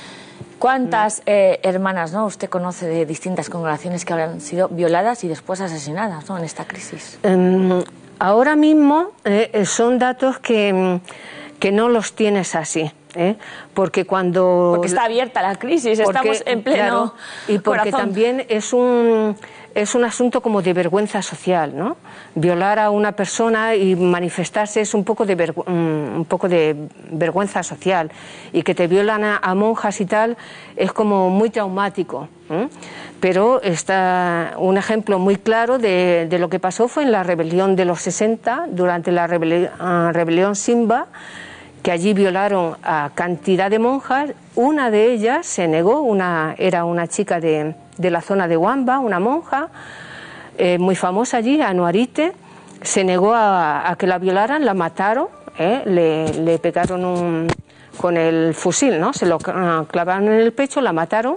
¿Cuántas eh, hermanas, no, usted conoce de distintas congregaciones que habrán sido violadas y después asesinadas, ¿no?, en esta crisis? Um, ahora mismo eh, son datos que, que no los tienes así. ¿eh? Porque cuando... Porque está abierta la crisis, porque, estamos en pleno claro, y porque corazón. También es un... es un asunto como de vergüenza social, ¿no? Violar a una persona y manifestarse es un poco de, vergu un poco de vergüenza social, y que te violan a, a monjas y tal es como muy traumático. ¿eh? Pero está un ejemplo muy claro de, de lo que pasó fue en la rebelión de los sesenta, durante la rebeli uh, rebelión Simba, que allí violaron a cantidad de monjas. Una de ellas se negó, una, era una chica de, de la zona de Huamba, una monja eh, muy famosa allí, Anuarite, se negó a, a que la violaran, la mataron, eh, le, le pegaron un, con el fusil, ¿no? Se lo clavaron en el pecho, la mataron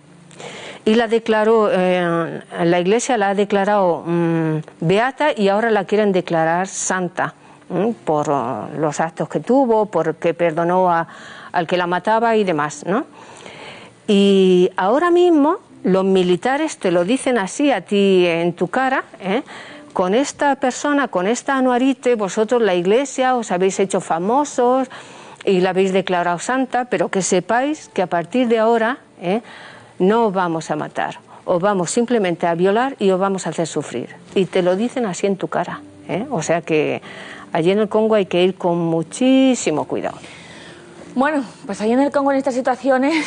y la declaró, eh, la Iglesia la ha declarado um, beata y ahora la quieren declarar santa. Por los actos que tuvo, porque perdonó a, al que la mataba y demás, ¿no? Y ahora mismo los militares te lo dicen así a ti en tu cara, ¿eh? Con esta persona, con esta Anuarite, vosotros la Iglesia os habéis hecho famosos y la habéis declarado santa, pero que sepáis que a partir de ahora ¿eh? no os vamos a matar, os vamos simplemente a violar y os vamos a hacer sufrir. Y te lo dicen así en tu cara, ¿eh? O sea que allí en el Congo hay que ir con muchísimo cuidado. Bueno, pues allí en el Congo, en estas situaciones,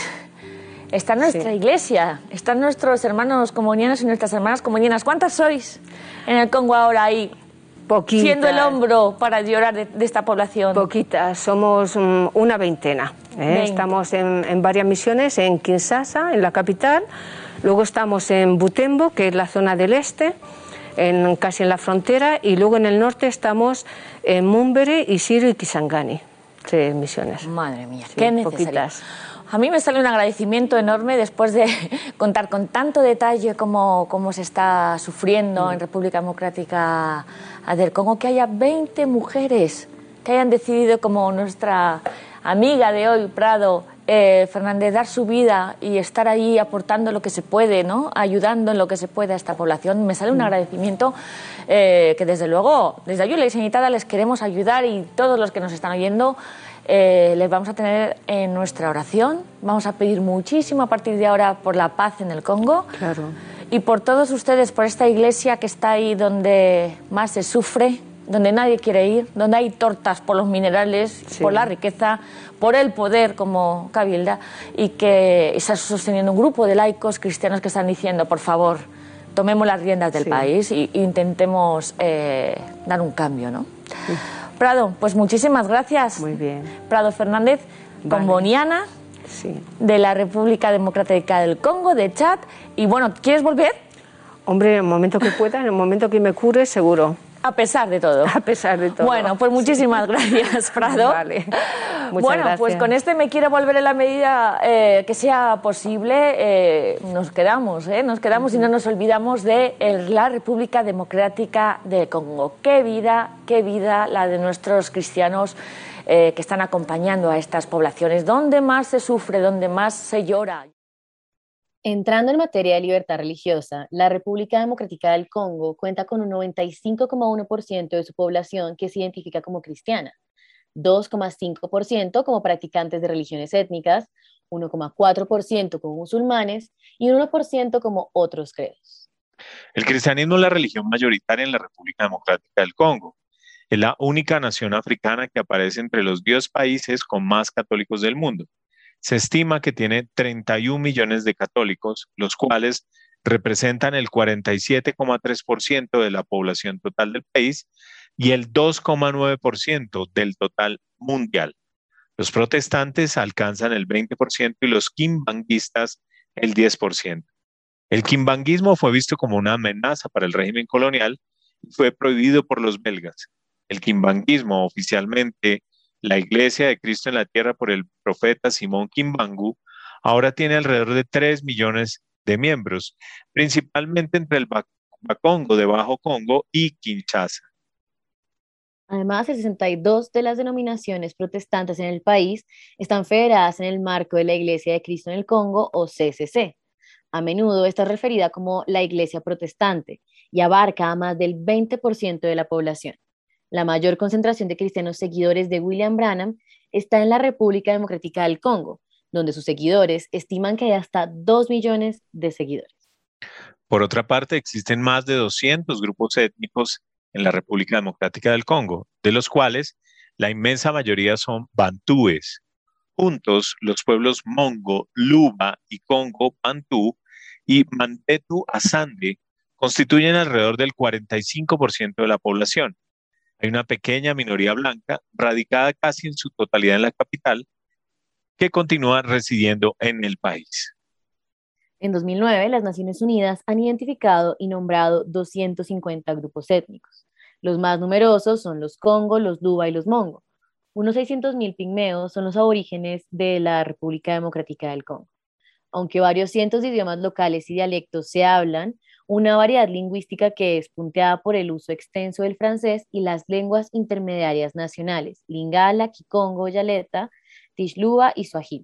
está nuestra sí. iglesia, están nuestros hermanos comunianos y nuestras hermanas comunianas. ¿Cuántas sois en el Congo ahora ahí? Poquitas. Siendo el hombro para llorar de, de esta población. Poquitas, somos um, una veintena. ¿eh? Estamos en, en varias misiones, en Kinshasa, en la capital, luego estamos en Butembo, que es la zona del este, En, casi en la frontera, y luego en el norte estamos en Mumbere, Isiro y Kisangani. Tres misiones. Madre mía, sí, qué necesitas. A mí me sale un agradecimiento enorme después de contar con tanto detalle cómo, cómo se está sufriendo mm. en República Democrática del Congo, que haya veinte mujeres que hayan decidido, como nuestra amiga de hoy, Prado, Eh, Fernández, dar su vida y estar ahí aportando lo que se puede, ¿no? Ayudando en lo que se puede a esta población. Me sale un agradecimiento eh, que desde luego, desde Ayuda Ilimitada les queremos ayudar, y todos los que nos están oyendo eh, les vamos a tener en nuestra oración. Vamos a pedir muchísimo a partir de ahora por la paz en el Congo. Claro. Y por todos ustedes, por esta iglesia que está ahí donde más se sufre, donde nadie quiere ir, donde hay tortas por los minerales, sí. por la riqueza, por el poder como cabilda, y que está sosteniendo un grupo de laicos cristianos que están diciendo, por favor, tomemos las riendas del sí. país e intentemos eh, dar un cambio, ¿no? Sí. Prado, pues muchísimas gracias. Muy bien. Prado Fernández, vale. comboniana, sí. de la República Democrática del Congo, de Chad. Y bueno, ¿quieres volver? Hombre, en el momento que pueda, en el momento que me cure, seguro. A pesar de todo. A pesar de todo. Bueno, pues muchísimas sí. gracias, Prado. Vale. Muchas bueno, gracias. Pues con este me quiero volver en la medida eh, que sea posible. Eh, nos quedamos, ¿eh? Nos quedamos uh-huh. y no nos olvidamos de el, la República Democrática del Congo. Qué vida, qué vida la de nuestros cristianos eh, que están acompañando a estas poblaciones. ¿Dónde más se sufre? ¿Dónde más se llora? Entrando en materia de libertad religiosa, la República Democrática del Congo cuenta con un noventa y cinco coma uno por ciento de su población que se identifica como cristiana, dos coma cinco por ciento como practicantes de religiones étnicas, uno coma cuatro por ciento como musulmanes y un uno por ciento como otros credos. El cristianismo es la religión mayoritaria en la República Democrática del Congo. Es la única nación africana que aparece entre los diez países con más católicos del mundo. Se estima que tiene treinta y un millones de católicos, los cuales representan el cuarenta y siete coma tres por ciento de la población total del país y el dos coma nueve por ciento del total mundial. Los protestantes alcanzan el veinte por ciento y los kimbanguistas el diez por ciento. El kimbanguismo fue visto como una amenaza para el régimen colonial y fue prohibido por los belgas. El kimbanguismo, oficialmente la Iglesia de Cristo en la Tierra por el profeta Simón Kimbangu, ahora tiene alrededor de tres millones de miembros, principalmente entre el Bakongo de Bajo Congo y Kinshasa. Además, el sesenta y dos de las denominaciones protestantes en el país están federadas en el marco de la Iglesia de Cristo en el Congo, o C C C. A menudo está referida como la Iglesia Protestante y abarca a más del veinte por ciento de la población. La mayor concentración de cristianos seguidores de William Branham está en la República Democrática del Congo, donde sus seguidores estiman que hay hasta dos millones de seguidores. Por otra parte, existen más de doscientos grupos étnicos en la República Democrática del Congo, de los cuales la inmensa mayoría son bantúes. Juntos, los pueblos Mongo, Luba y Congo Bantú y Mantetu Asande constituyen alrededor del cuarenta y cinco por ciento de la población. Hay una pequeña minoría blanca, radicada casi en su totalidad en la capital, que continúa residiendo en el país. En dos mil nueve, las Naciones Unidas han identificado y nombrado doscientos cincuenta grupos étnicos. Los más numerosos son los Congo, los Luba y los Mongo. Unos seiscientos mil pigmeos son los aborígenes de la República Democrática del Congo. Aunque varios cientos de idiomas locales y dialectos se hablan, una variedad lingüística que es punteada por el uso extenso del francés y las lenguas intermediarias nacionales, Lingala, Kikongo, Yaleta, Tishluba y Swahili.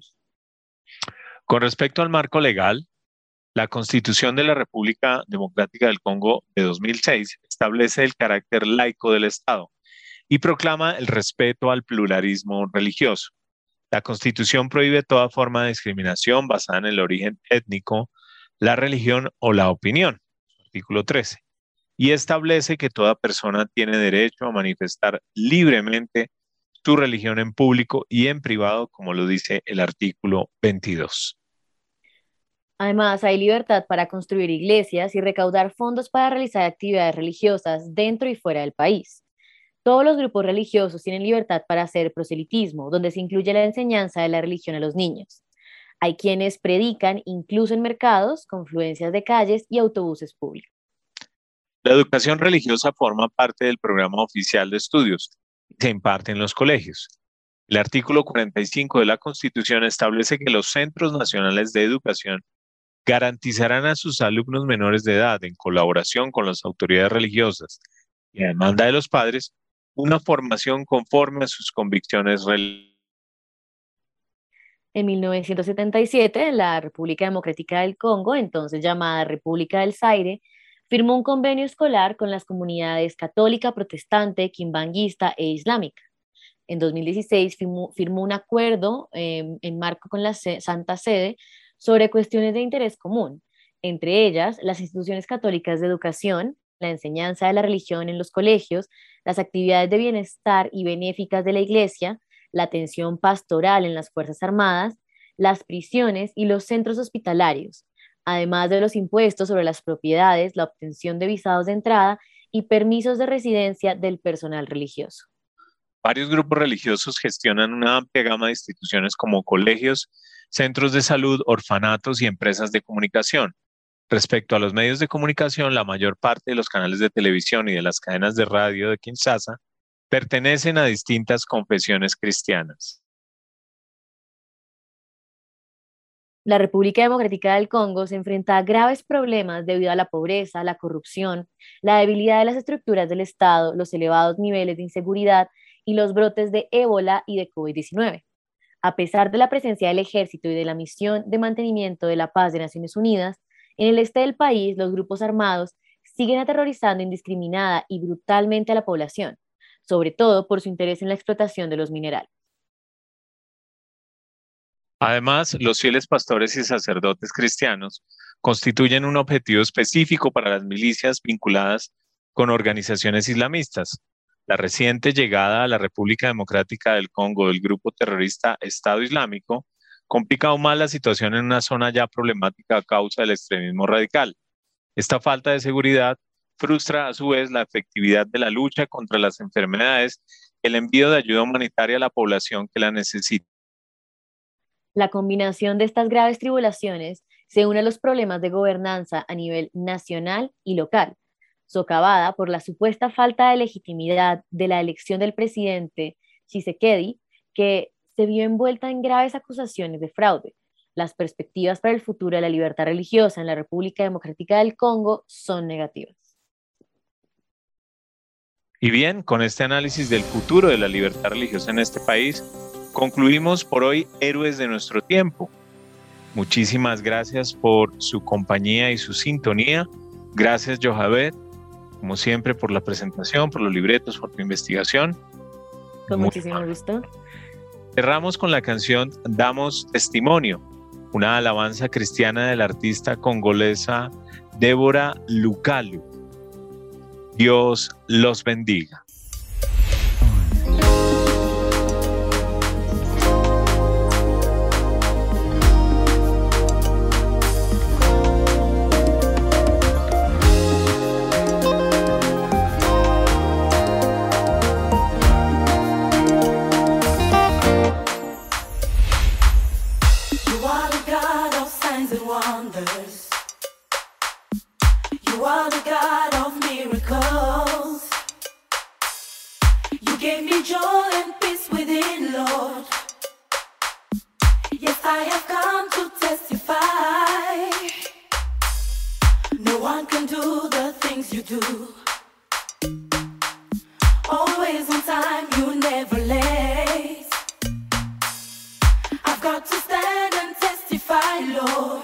Con respecto al marco legal, la Constitución de la República Democrática del Congo de dos mil seis establece el carácter laico del Estado y proclama el respeto al pluralismo religioso. La Constitución prohíbe toda forma de discriminación basada en el origen étnico, la religión o la opinión, artículo trece, y establece que toda persona tiene derecho a manifestar libremente su religión en público y en privado, como lo dice el artículo veintidós. Además, hay libertad para construir iglesias y recaudar fondos para realizar actividades religiosas dentro y fuera del país. Todos los grupos religiosos tienen libertad para hacer proselitismo, donde se incluye la enseñanza de la religión a los niños. Hay quienes predican incluso en mercados, confluencias de calles y autobuses públicos. La educación religiosa forma parte del programa oficial de estudios y se imparte en los colegios. El artículo cuarenta y cinco de la Constitución establece que los centros nacionales de educación garantizarán a sus alumnos menores de edad, en colaboración con las autoridades religiosas y a demanda de los padres, una formación conforme a sus convicciones religiosas. En mil novecientos setenta y siete, la República Democrática del Congo, entonces llamada República del Zaire, firmó un convenio escolar con las comunidades católica, protestante, quimbanguista e islámica. En dos mil dieciséis firmó, firmó un acuerdo eh, en marco con la Santa Sede sobre cuestiones de interés común, entre ellas las instituciones católicas de educación, la enseñanza de la religión en los colegios, las actividades de bienestar y benéficas de la Iglesia, la atención pastoral en las Fuerzas Armadas, las prisiones y los centros hospitalarios, además de los impuestos sobre las propiedades, la obtención de visados de entrada y permisos de residencia del personal religioso. Varios grupos religiosos gestionan una amplia gama de instituciones como colegios, centros de salud, orfanatos y empresas de comunicación. Respecto a los medios de comunicación, la mayor parte de los canales de televisión y de las cadenas de radio de Kinshasa pertenecen a distintas confesiones cristianas. La República Democrática del Congo se enfrenta a graves problemas debido a la pobreza, la corrupción, la debilidad de las estructuras del Estado, los elevados niveles de inseguridad y los brotes de ébola y de COVID diecinueve. A pesar de la presencia del ejército y de la misión de mantenimiento de la paz de Naciones Unidas, en el este del país los grupos armados siguen aterrorizando indiscriminada y brutalmente a la población, sobre todo por su interés en la explotación de los minerales. Además, los fieles pastores y sacerdotes cristianos constituyen un objetivo específico para las milicias vinculadas con organizaciones islamistas. La reciente llegada a la República Democrática del Congo del grupo terrorista Estado Islámico complica aún más la situación en una zona ya problemática a causa del extremismo radical. Esta falta de seguridad frustra a su vez la efectividad de la lucha contra las enfermedades y el envío de ayuda humanitaria a la población que la necesita. La combinación de estas graves tribulaciones se une a los problemas de gobernanza a nivel nacional y local, socavada por la supuesta falta de legitimidad de la elección del presidente Tshisekedi, que se vio envuelta en graves acusaciones de fraude. Las perspectivas para el futuro de la libertad religiosa en la República Democrática del Congo son negativas. Y bien, con este análisis del futuro de la libertad religiosa en este país, concluimos por hoy Héroes de nuestro tiempo. Muchísimas gracias por su compañía y su sintonía. Gracias, Johabet, como siempre, por la presentación, por los libretos, por tu investigación. Con Muy muchísimo mal. gusto. Cerramos con la canción Damos Testimonio, una alabanza cristiana de la artista congolesa Débora Lukalu. Dios los bendiga. are the God of miracles. You gave me joy and peace within, Lord. Yes, I have come to testify. No one can do the things you do. Always on time, you never late. I've got to stand and testify, Lord.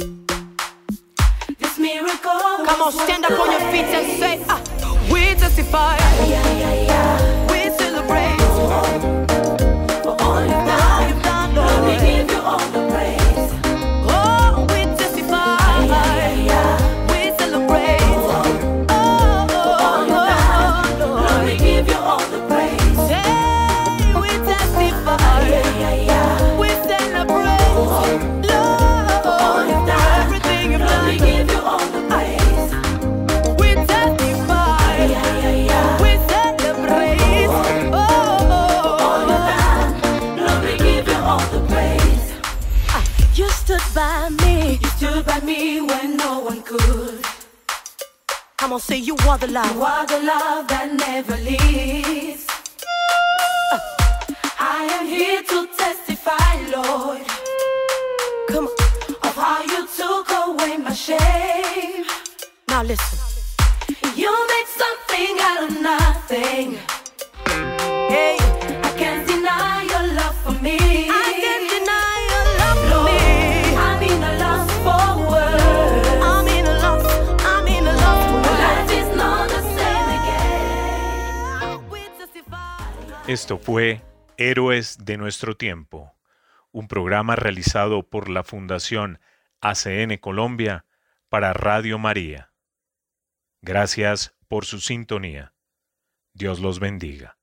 This miracle. Come on, stand up on your feet and say, ah, we testify. We celebrate. For all you've done, you've done, Lord. We give you all the praise. Oh, we testify. We celebrate. Oh, all you've done, Lord. We give you all the praise. Hey, we testify. We celebrate. Lord, all you've done, everything you've done. We give you all the praise. We testify. We celebrate. Oh, all you've done, Lord, we give you all the praise. you stood by me. You stood by me when no one could. Come on, say you are the love. You are the love that never leaves. Uh, I am here to testify, Lord. Come on. Of how you took away my shame. Now listen. You made something out of nothing. Hey, I can't deny your love for me. I can't deny your love for Lord, me. I'm in a loss for words. I'm in a love. I'm in a love for My life. life is not the same again. We testify. Esto fue Héroes de nuestro tiempo, un programa realizado por la Fundación A C N Colombia para Radio María. Gracias por su sintonía. Dios los bendiga.